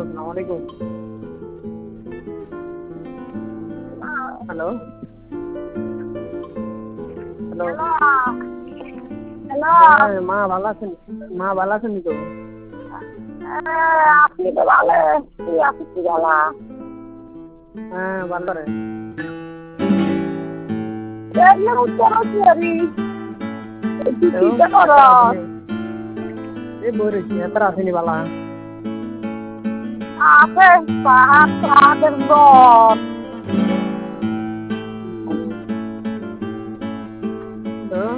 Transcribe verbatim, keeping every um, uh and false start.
আসসালামু আলাইকুম। Hello hello hello. হ্যাঁ মা ভালো আছেন? মা ভালো আছেন তো? আপনি তো ভালো তুই আপনি কি ভালো হ্যাঁ ভালো রে। দেখলে উত্তর করি এবং চিন্তা কর এত আসেনি এই বই রয়েছি এত আসেনি বালা আছে পাহাড় পাহাড়ের দল